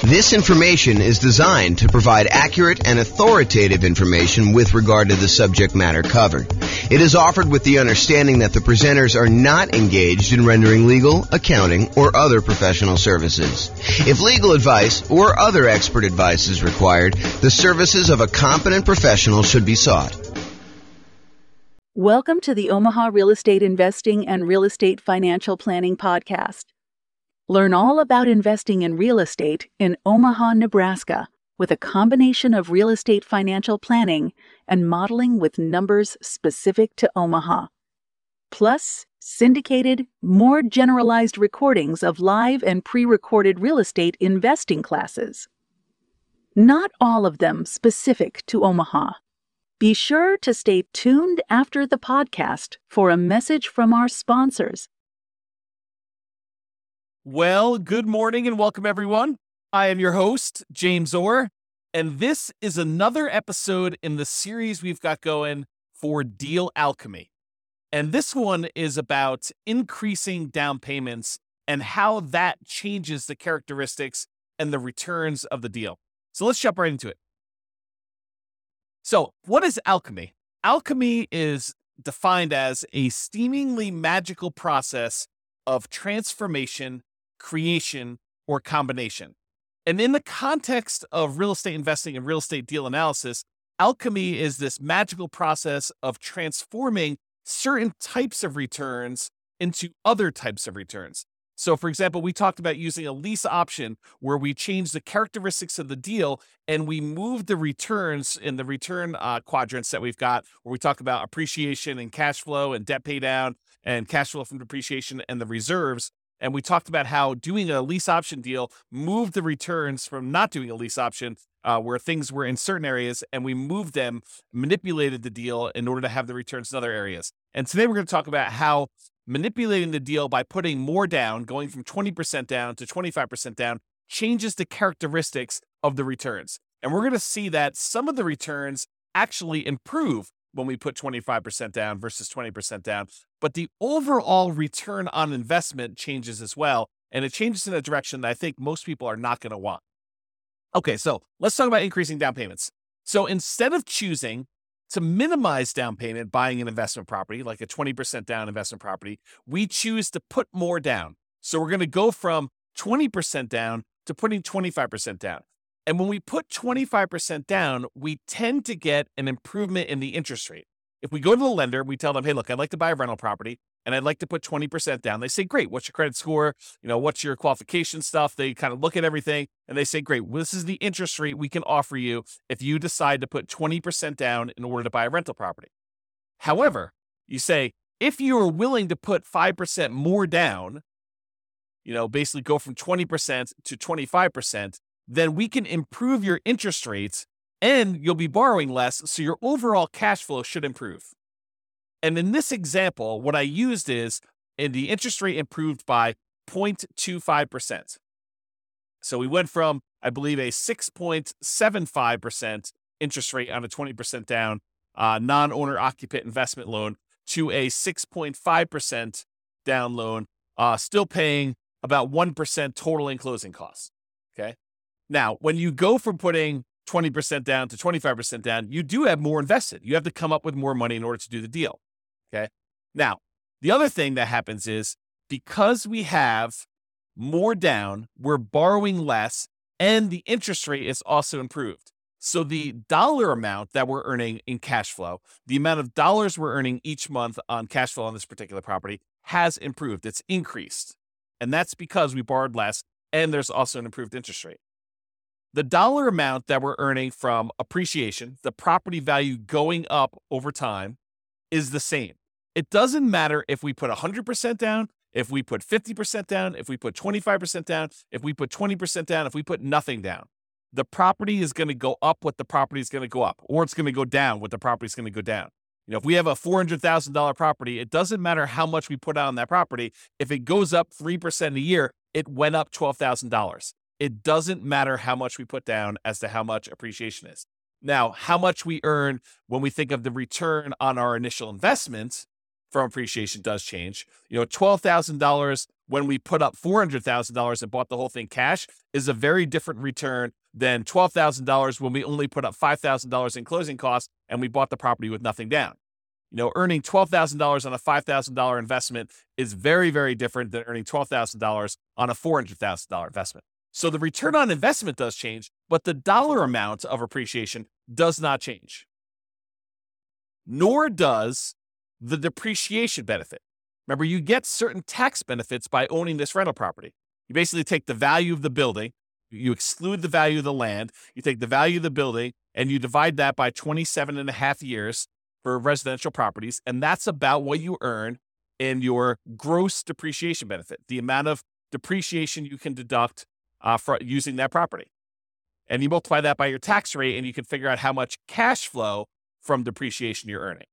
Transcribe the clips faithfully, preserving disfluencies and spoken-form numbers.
This information is designed to provide accurate and authoritative information with regard to the subject matter covered. It is offered with the understanding that the presenters are not engaged in rendering legal, accounting, or other professional services. If legal advice or other expert advice is required, the services of a competent professional should be sought. Welcome to the Omaha Real Estate Investing and Real Estate Financial Planning Podcast. Learn all about investing in real estate in Omaha, Nebraska, with a combination of real estate financial planning and modeling with numbers specific to Omaha. Plus, syndicated, more generalized recordings of live and pre-recorded real estate investing classes. Not all of them specific to Omaha. Be sure to stay tuned after the podcast for a message from our sponsors. Well, good morning and welcome everyone. I am your host, James Orr, and this is another episode in the series we've got going for Deal Alchemy. And this one is about increasing down payments and how that changes the characteristics and the returns of the deal. So let's jump right into it. So what is alchemy? Alchemy is defined as a seemingly magical process of transformation, creation, or combination. And in the context of real estate investing and real estate deal analysis, alchemy is this magical process of transforming certain types of returns into other types of returns. So for example, we talked about using a lease option where we change the characteristics of the deal and we move the returns in the return uh, quadrants that we've got, where we talk about appreciation and cash flow and debt pay down and cash flow from depreciation and the reserves. And we talked about how doing a lease option deal moved the returns from not doing a lease option uh, where things were in certain areas, and we moved them, manipulated the deal in order to have the returns in other areas. And today we're going to talk about how manipulating the deal by putting more down, going from twenty percent down to twenty-five percent down, changes the characteristics of the returns. And we're going to see that some of the returns actually improve when we put twenty-five percent down versus twenty percent down. But the overall return on investment changes as well. And it changes in a direction that I think most people are not going to want. Okay, so let's talk about increasing down payments. So instead of choosing to minimize down payment buying an investment property, like a twenty percent down investment property, we choose to put more down. So we're going to go from twenty percent down to putting twenty-five percent down. And when we put twenty-five percent down, we tend to get an improvement in the interest rate. If we go to the lender, we tell them, hey, look, I'd like to buy a rental property and I'd like to put twenty percent down. They say, great, what's your credit score? You know, what's your qualification stuff? They kind of look at everything and they say, great, well, this is the interest rate we can offer you if you decide to put twenty percent down in order to buy a rental property. However, you say, if you are willing to put five percent more down, you know, basically go from twenty percent to twenty-five percent, then we can improve your interest rates and you'll be borrowing less, so your overall cash flow should improve. And in this example, what I used is, and the interest rate improved by zero point two five percent. So we went from, I believe, a six point seven five percent interest rate on a twenty percent down uh, non-owner occupant investment loan to a six point five percent down loan, uh, still paying about one percent total in closing costs. Okay. Now, when you go from putting twenty percent down to twenty-five percent down, you do have more invested. You have to come up with more money in order to do the deal. Okay. Now, the other thing that happens is because we have more down, we're borrowing less and the interest rate is also improved. So the dollar amount that we're earning in cash flow, the amount of dollars we're earning each month on cash flow on this particular property has improved. It's increased. And that's because we borrowed less and there's also an improved interest rate. The dollar amount that we're earning from appreciation, the property value going up over time, is the same. It doesn't matter if we put one hundred percent down, if we put fifty percent down, if we put twenty-five percent down, if we put twenty percent down, if we put nothing down. The property is going to go up what the property is going to go up, or it's going to go down what the property is going to go down. You know, if we have a four hundred thousand dollars property, it doesn't matter how much we put out on that property. If it goes up three percent a year, it went up twelve thousand dollars. It doesn't matter how much we put down as to how much appreciation is. Now, how much we earn when we think of the return on our initial investment from appreciation does change. You know, twelve thousand dollars when we put up four hundred thousand dollars and bought the whole thing cash is a very different return than twelve thousand dollars when we only put up five thousand dollars in closing costs and we bought the property with nothing down. You know, earning twelve thousand dollars on a five thousand dollars investment is very, very different than earning twelve thousand dollars on a four hundred thousand dollars investment. So the return on investment does change, but the dollar amount of appreciation does not change. Nor does the depreciation benefit. Remember, you get certain tax benefits by owning this rental property. You basically take the value of the building, you exclude the value of the land, you take the value of the building, and you divide that by twenty-seven and a half years for residential properties, and that's about what you earn in your gross depreciation benefit, the amount of depreciation you can deduct uh, for using that property. And you multiply that by your tax rate, and you can figure out how much cash flow from depreciation you're earning.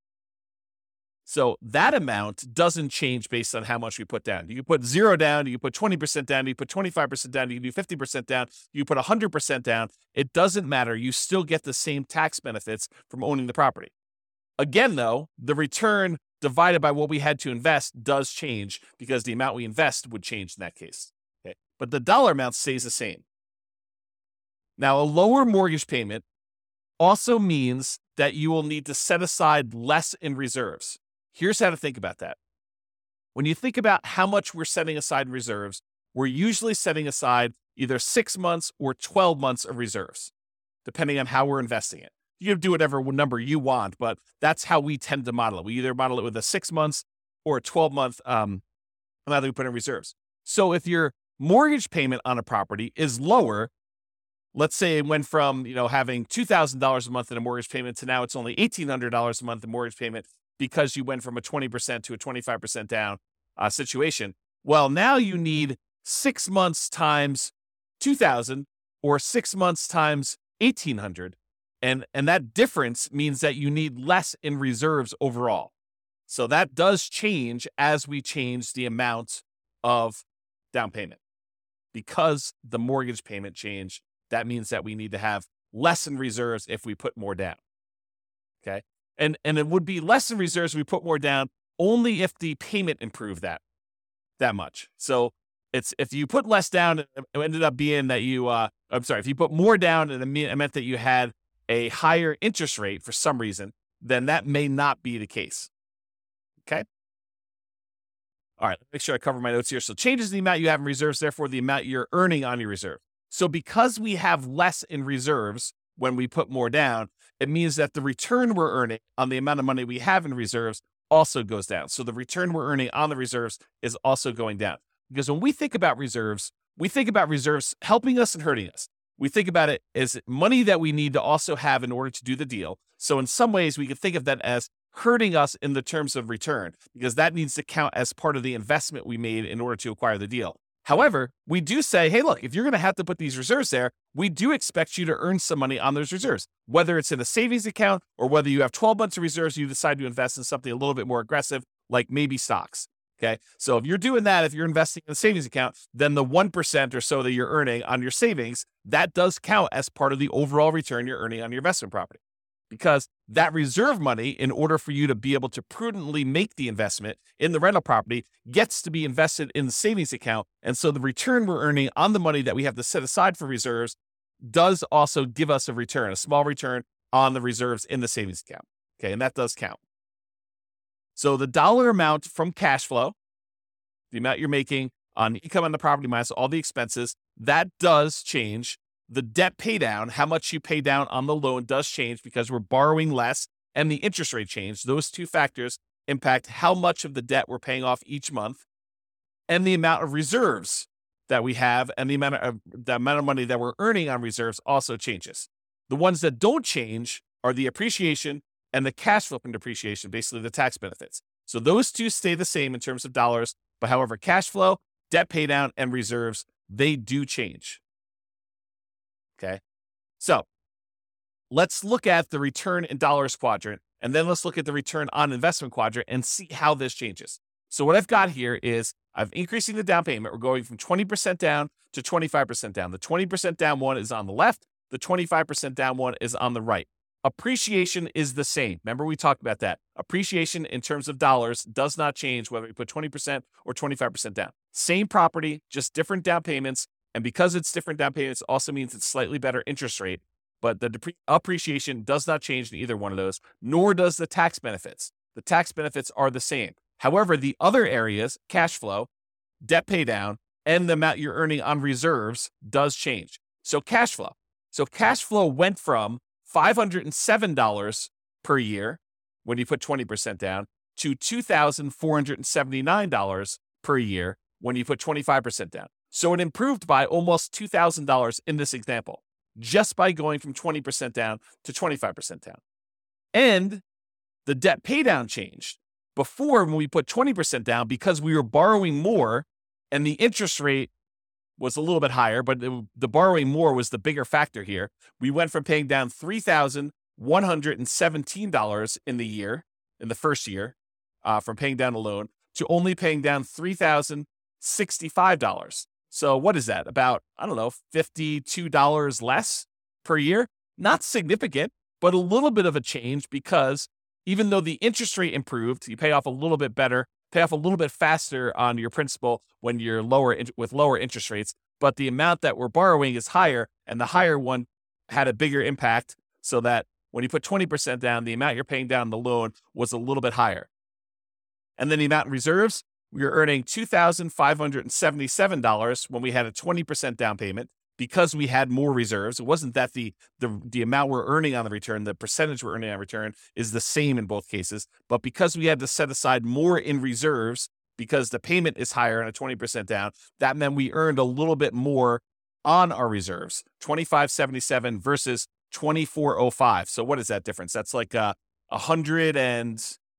So that amount doesn't change based on how much we put down. You can put zero down, you can put twenty percent down, you can put twenty-five percent down, you can do fifty percent down, you can put one hundred percent down. It doesn't matter. You still get the same tax benefits from owning the property. Again, though, the return divided by what we had to invest does change because the amount we invest would change in that case. Okay? But the dollar amount stays the same. Now, a lower mortgage payment also means that you will need to set aside less in reserves. Here's how to think about that. When you think about how much we're setting aside in reserves, we're usually setting aside either six months or twelve months of reserves, depending on how we're investing it. You can do whatever number you want, but that's how we tend to model it. We either model it with a six months or a twelve month um, amount that we put in reserves. So if your mortgage payment on a property is lower, let's say it went from, you know, having two thousand dollars a month in a mortgage payment to now it's only eighteen hundred dollars a month in mortgage payment because you went from a twenty percent to a twenty-five percent down uh, situation. Well, now you need six months times two thousand or six months times eighteen hundred. And, and that difference means that you need less in reserves overall. So that does change as we change the amount of down payment. Because the mortgage payment changed, that means that we need to have less in reserves if we put more down. Okay? And, and it would be less in reserves if we put more down only if the payment improved that, that much. So it's if you put less down, it ended up being that you, uh, I'm sorry, if you put more down and it meant that you had a higher interest rate for some reason, then that may not be the case. Okay? All right, make sure I cover my notes here. So changes the amount you have in reserves, therefore the amount you're earning on your reserve. So because we have less in reserves when we put more down, it means that the return we're earning on the amount of money we have in reserves also goes down. So the return we're earning on the reserves is also going down. Because when we think about reserves, we think about reserves helping us and hurting us. We think about it as money that we need to also have in order to do the deal. So in some ways, we can think of that as hurting us in the terms of return, because that needs to count as part of the investment we made in order to acquire the deal. However, we do say, hey, look, if you're going to have to put these reserves there, we do expect you to earn some money on those reserves, whether it's in a savings account or whether you have twelve months of reserves, you decide to invest in something a little bit more aggressive, like maybe stocks. Okay. So if you're doing that, if you're investing in a savings account, then the one percent or so that you're earning on your savings, that does count as part of the overall return you're earning on your investment property. Because that reserve money, in order for you to be able to prudently make the investment in the rental property, gets to be invested in the savings account. And so the return we're earning on the money that we have to set aside for reserves does also give us a return, a small return on the reserves in the savings account. Okay. And that does count. So the dollar amount from cash flow, the amount you're making on income on the property minus all the expenses, that does change. The debt pay down, how much you pay down on the loan, does change because we're borrowing less, and the interest rate change. Those two factors impact how much of the debt we're paying off each month, and the amount of reserves that we have, and the amount of the amount of money that we're earning on reserves also changes. The ones that don't change are the appreciation and the cash flow from depreciation, basically the tax benefits. So those two stay the same in terms of dollars, but however, cash flow, debt pay down, and reserves, they do change. Okay. So let's look at the return in dollars quadrant, and then let's look at the return on investment quadrant and see how this changes. So what I've got here is I'm increasing the down payment. We're going from twenty percent down to twenty-five percent down. The twenty percent down one is on the left. The twenty-five percent down one is on the right. Appreciation is the same. Remember, we talked about that. Appreciation in terms of dollars does not change whether we put twenty percent or twenty-five percent down. Same property, just different down payments. And because it's different down payments, also means it's slightly better interest rate. But the depre- appreciation does not change in either one of those, nor does the tax benefits. The tax benefits are the same. However, the other areas, cash flow, debt pay down, and the amount you're earning on reserves does change. So cash flow. So cash flow went from five hundred seven dollars per year when you put twenty percent down to two thousand four hundred seventy-nine dollars per year when you put twenty-five percent down. So it improved by almost two thousand dollars in this example, just by going from twenty percent down to twenty-five percent down. And the debt pay down changed. Before, when we put twenty percent down, because we were borrowing more and the interest rate was a little bit higher, but it, the borrowing more was the bigger factor here. We went from paying down three thousand one hundred seventeen dollars in the year, in the first year, uh, from paying down a loan, to only paying down three thousand sixty-five dollars. So what is that? About, I don't know, fifty-two dollars less per year? Not significant, but a little bit of a change, because even though the interest rate improved, you pay off a little bit better, pay off a little bit faster on your principal when you're lower with lower interest rates, but the amount that we're borrowing is higher, and the higher one had a bigger impact, so that when you put twenty percent down, the amount you're paying down the loan was a little bit higher. And then the amount in reserves, we were earning two thousand five hundred seventy-seven dollars when we had a twenty percent down payment, because we had more reserves. It wasn't that the, the, the amount we're earning on the return, the percentage we're earning on return is the same in both cases, but because we had to set aside more in reserves because the payment is higher on a twenty percent down, that meant we earned a little bit more on our reserves, twenty-five seventy-seven versus twenty-four oh five. So what is that difference? That's like uh, one hundred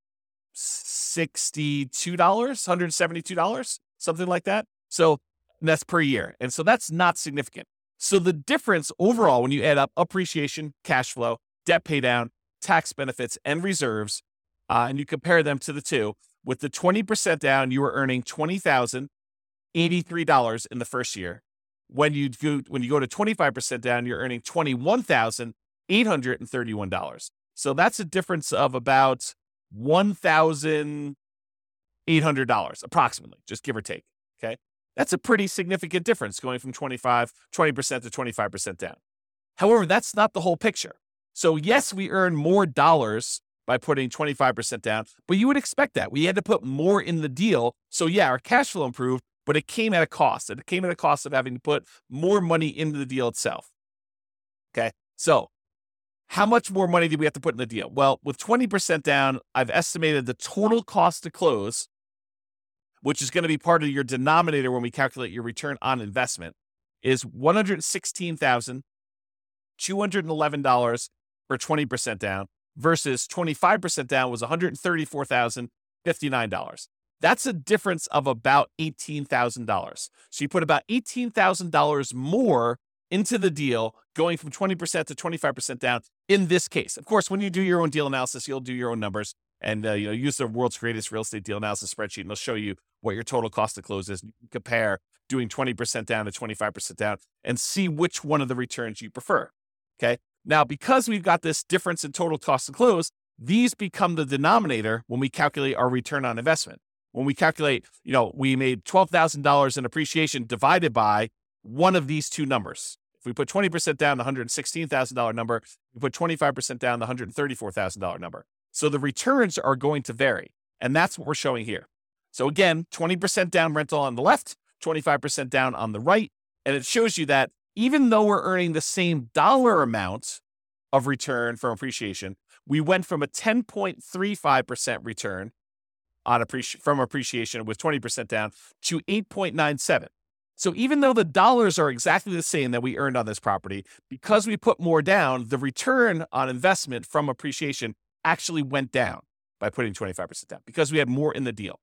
sixty-two dollars, one hundred seventy-two dollars, something like that. So that's per year. And so that's not significant. So the difference overall, when you add up appreciation, cash flow, debt pay down, tax benefits, and reserves, uh, and you compare them to the two, with the twenty percent down, you were earning twenty thousand eighty-three dollars in the first year. When you go, when you go to twenty-five percent down, you're earning twenty-one thousand eight hundred thirty-one dollars. So that's a difference of about one thousand eight hundred dollars approximately, just give or take. Okay. That's a pretty significant difference, going from twenty-five, twenty percent to twenty-five percent down. However, that's not the whole picture. So yes, we earn more dollars by putting twenty-five percent down, but you would expect that. We had to put more in the deal. So yeah, our cash flow improved, but it came at a cost. It came at a cost of having to put more money into the deal itself. Okay. So how much more money did we have to put in the deal? Well, with twenty percent down, I've estimated the total cost to close, which is going to be part of your denominator when we calculate your return on investment, is one hundred sixteen thousand two hundred eleven dollars for twenty percent down, versus twenty-five percent down was one hundred thirty-four thousand fifty-nine dollars. That's a difference of about eighteen thousand dollars. So you put about eighteen thousand dollars more into the deal, going from twenty percent to twenty-five percent down in this case. Of course, when you do your own deal analysis, you'll do your own numbers, and uh, you know, use the world's greatest real estate deal analysis spreadsheet, and they'll show you what your total cost to close is. You can compare doing twenty percent down to twenty-five percent down and see which one of the returns you prefer. Okay. Now, because we've got this difference in total cost to close, these become the denominator when we calculate our return on investment. When we calculate, you know, we made twelve thousand dollars in appreciation divided by one of these two numbers. If we put twenty percent down, the one hundred sixteen thousand dollars number, we put twenty-five percent down, the one hundred thirty-four thousand dollars number. So the returns are going to vary. And that's what we're showing here. So again, twenty percent down rental on the left, twenty-five percent down on the right. And it shows you that even though we're earning the same dollar amount of return from appreciation, we went from a ten point three five percent return on appreci- from appreciation with twenty percent down to eight point nine seven. So even though the dollars are exactly the same that we earned on this property, because we put more down, the return on investment from appreciation actually went down by putting twenty-five percent down, because we had more in the deal.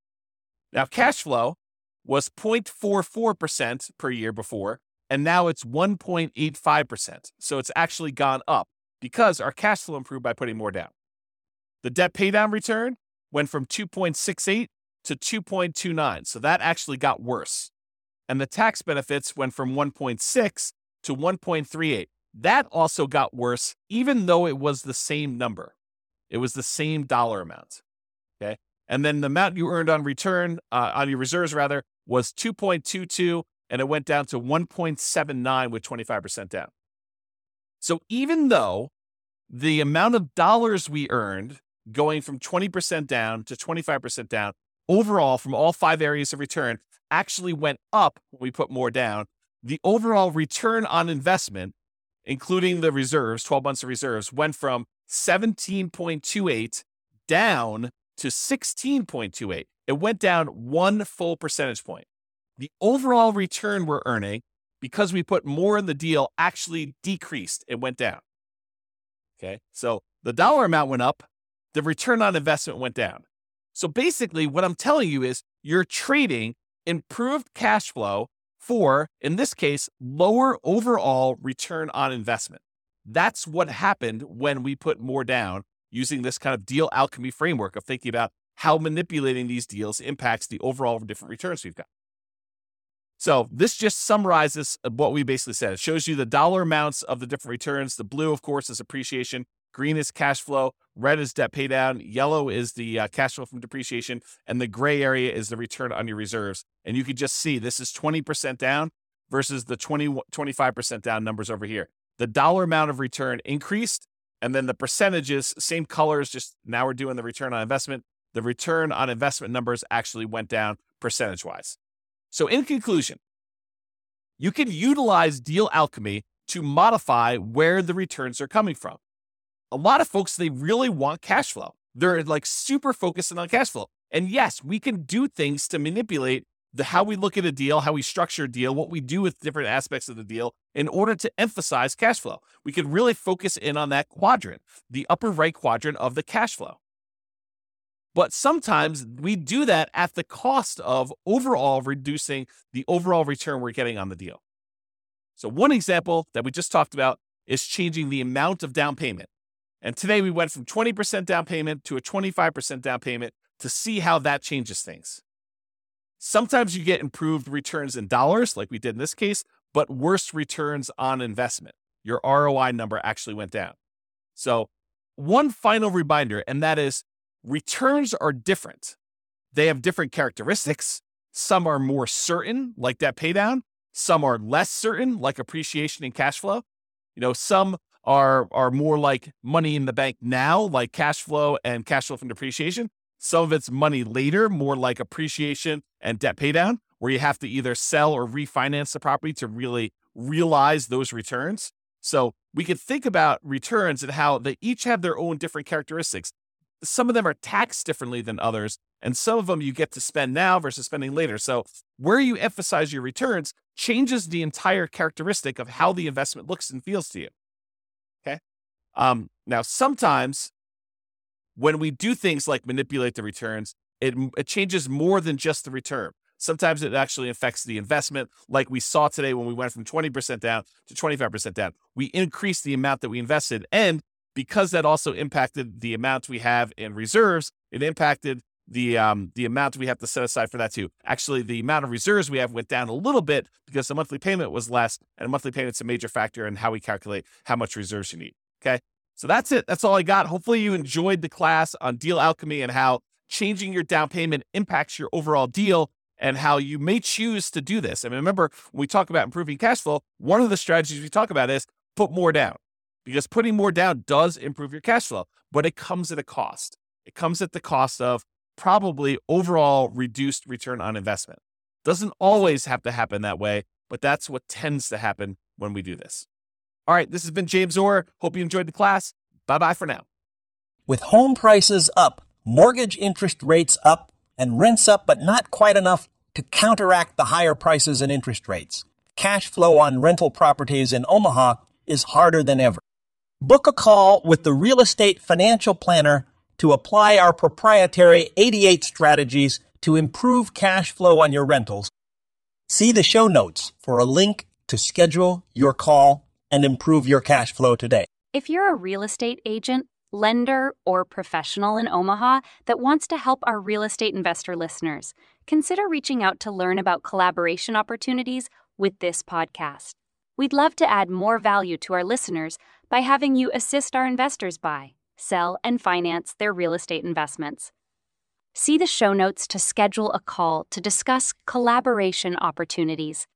Now, cash flow was zero point four four percent per year before, and now it's one point eight five percent. So it's actually gone up because our cash flow improved by putting more down. The debt paydown return went from two point six eight to two point two nine. So that actually got worse. And the tax benefits went from one point six to one point three eight. That also got worse, even though it was the same number. It was the same dollar amount. Okay. And then the amount you earned on return, uh, on your reserves rather, was two point two two, and it went down to one point seven nine with twenty-five percent down. So even though the amount of dollars we earned going from twenty percent down to twenty-five percent down, overall from all five areas of return, actually went up when we put more down, the overall return on investment, including the reserves, twelve months of reserves, went from seventeen point two eight down to sixteen point two eight. It went down one full percentage point. The overall return we're earning, because we put more in the deal, actually decreased. It went down. Okay, so the dollar amount went up, the return on investment went down. So basically, what I'm telling you is you're trading improved cash flow for, in this case, lower overall return on investment. That's what happened when we put more down using this kind of deal alchemy framework of thinking about how manipulating these deals impacts the overall different returns we've got. So this just summarizes what we basically said. It shows you the dollar amounts of the different returns. The blue, of course, is appreciation. Green is cash flow. Red is debt pay down. Yellow is the uh, cash flow from depreciation. And the gray area is the return on your reserves. And you can just see this is twenty percent down versus the twenty, twenty-five percent down numbers over here. The dollar amount of return increased. And then the percentages, same colors, just now we're doing the return on investment. The return on investment numbers actually went down percentage-wise. So in conclusion, you can utilize deal alchemy to modify where the returns are coming from. A lot of folks, they really want cash flow. They're like super focused on cash flow. And yes, we can do things to manipulate the how we look at a deal, how we structure a deal, what we do with different aspects of the deal in order to emphasize cash flow. We can really focus in on that quadrant, the upper right quadrant of the cash flow. But sometimes we do that at the cost of overall reducing the overall return we're getting on the deal. So one example that we just talked about is changing the amount of down payment. And today we went from twenty percent down payment to a twenty-five percent down payment to see how that changes things. Sometimes you get improved returns in dollars, like we did in this case, but worse returns on investment. Your R O I number actually went down. So one final reminder, and that is returns are different. They have different characteristics. Some are more certain, like debt paydown. Some are less certain, like appreciation and cash flow. You know, some are, are more like money in the bank now, like cash flow and cash flow from depreciation. Some of it's money later, more like appreciation and debt paydown, where you have to either sell or refinance the property to really realize those returns. So we could think about returns and how they each have their own different characteristics. Some of them are taxed differently than others, and some of them you get to spend now versus spending later. So where you emphasize your returns changes the entire characteristic of how the investment looks and feels to you. Okay. Um, now, sometimes when we do things like manipulate the returns, it, it changes more than just the return. Sometimes it actually affects the investment, like we saw today when we went from twenty percent down to twenty-five percent down. We increased the amount that we invested, and because that also impacted the amount we have in reserves, it impacted the um, the amount we have to set aside for that too. Actually, the amount of reserves we have went down a little bit because the monthly payment was less, and monthly payment's a major factor in how we calculate how much reserves you need. Okay, so that's it. That's all I got. Hopefully you enjoyed the class on deal alchemy and how changing your down payment impacts your overall deal and how you may choose to do this. And remember, when we talk about improving cash flow, one of the strategies we talk about is put more down. Because putting more down does improve your cash flow, but it comes at a cost. It comes at the cost of probably overall reduced return on investment. Doesn't always have to happen that way, but that's what tends to happen when we do this. All right, this has been James Orr. Hope you enjoyed the class. Bye-bye for now. With home prices up, mortgage interest rates up, and rents up, but not quite enough to counteract the higher prices and interest rates, cash flow on rental properties in Omaha is harder than ever. Book a call with the Real Estate Financial Planner to apply our proprietary eighty-eight strategies to improve cash flow on your rentals. See the show notes for a link to schedule your call and improve your cash flow today. If you're a real estate agent, lender, or professional in Omaha that wants to help our real estate investor listeners, consider reaching out to learn about collaboration opportunities with this podcast. We'd love to add more value to our listeners by having you assist our investors buy, sell, and finance their real estate investments. See the show notes to schedule a call to discuss collaboration opportunities.